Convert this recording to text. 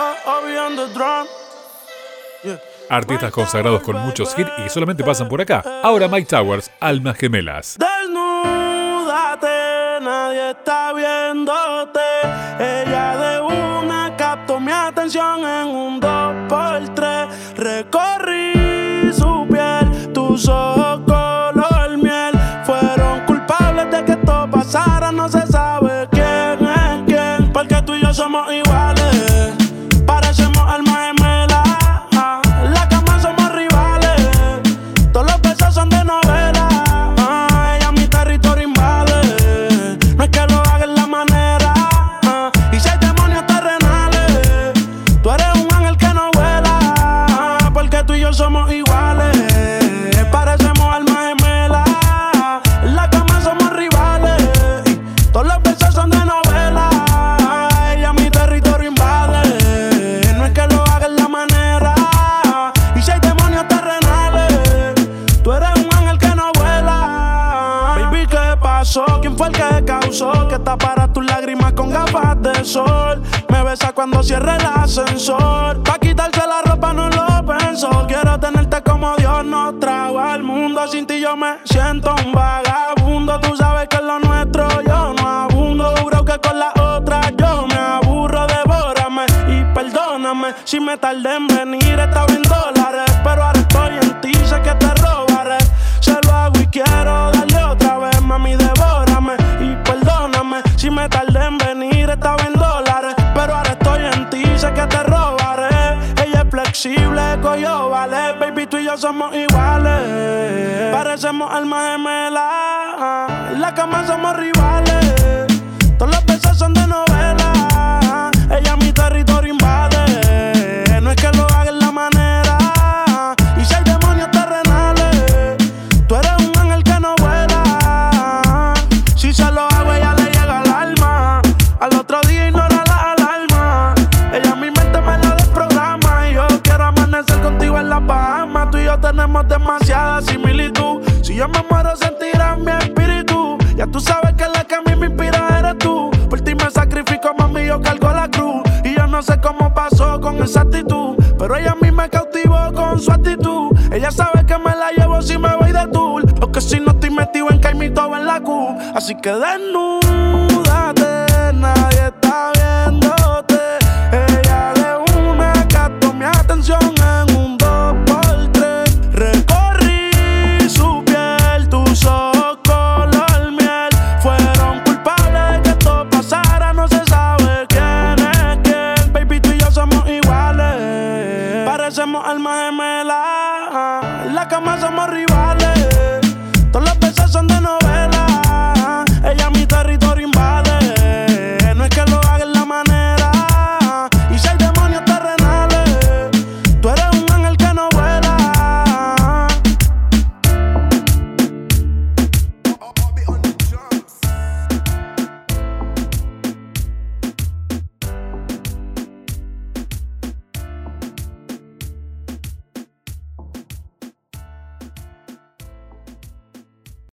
Obi on the drum. Artistas consagrados con muchos hits y solamente pasan por acá. Ahora Mike Towers, Almas Gemelas. Desnúdate, nadie está viéndote. Ella de una captó mi atención en un 2x3. Recorrí su piel, tus ojos color miel. Fueron culpables de que esto pasara, no se sabe quién es quién. Porque tú y yo somos iguales, parecemos almas gemelas. En la cama somos rivales, todos los besos son de novela. Ella mi territorio invade, no es que lo haga en la manera. Y si hay demonios terrenales, tú eres un ángel que no vuela. Porque tú y yo somos iguales, parecemos almas gemelas. En la cama somos rivales, todos los besos son de novela. Ella mi territorio invade, no es que lo haga en la manera. Y si hay demonios terrenales, tú eres un ángel que no vuela. Baby, ¿qué pasó? ¿Quién fue el que causó que taparas tus lágrimas con gafas de sol? Me besa cuando cierre el ascensor. Pa' quitarse la ropa no lo pensó. Quiero tenerte como Dios nos trajo al mundo. Sin ti yo me siento un vagabundo. Tú sabes que es lo nuestro, yo no abundo. Juro que con la otra yo me aburro. Devórame y perdóname si me tardé en venir. Estaba en dólares, pero ahora estoy en ti. Sé que te robaré, se lo hago y quiero darle otra vez. Mami, devórame y perdóname si me tardé en venir. Estaba en dólares, pero ahora estoy en ti. Sé que te robaré. Ella es flexible, coyo vale. Baby, tú y yo somos iguales, parecemos almas gemelas. En la cama somos rivales, todos los besos son de novela. Ella mi territorio invade, no es que lo haga en la manera. Y si hay demonios terrenales, tú eres un ángel que no vuela. Si se lo hago, ella le llega al alma. Al otro día ignora la alarma. Ella mi mente me la desprograma. Y yo quiero amanecer contigo en la Bahamas. Tú y yo tenemos demasiada similitud. Si yo me muero sentirás mi espíritu. Ya tú sabes que la que a mí me inspira eres tú. Por ti me sacrifico, mami, yo cargo la cruz. Y yo no sé cómo pasó con esa actitud, pero ella a mí me cautivó con su actitud. Ella sabe que me la llevo si me voy de tour, o que si no estoy metido en Caimito o en la Q. Así que desnúdate, nadie está viéndote. Ella de una captó mi atención en un 2x3. Recorrí su piel, tus ojos color miel. Fueron culpables de que esto pasara, no se sabe quién es quién. Baby, tú y yo somos iguales, parecemos almas gemelas. En la cama somos rivales,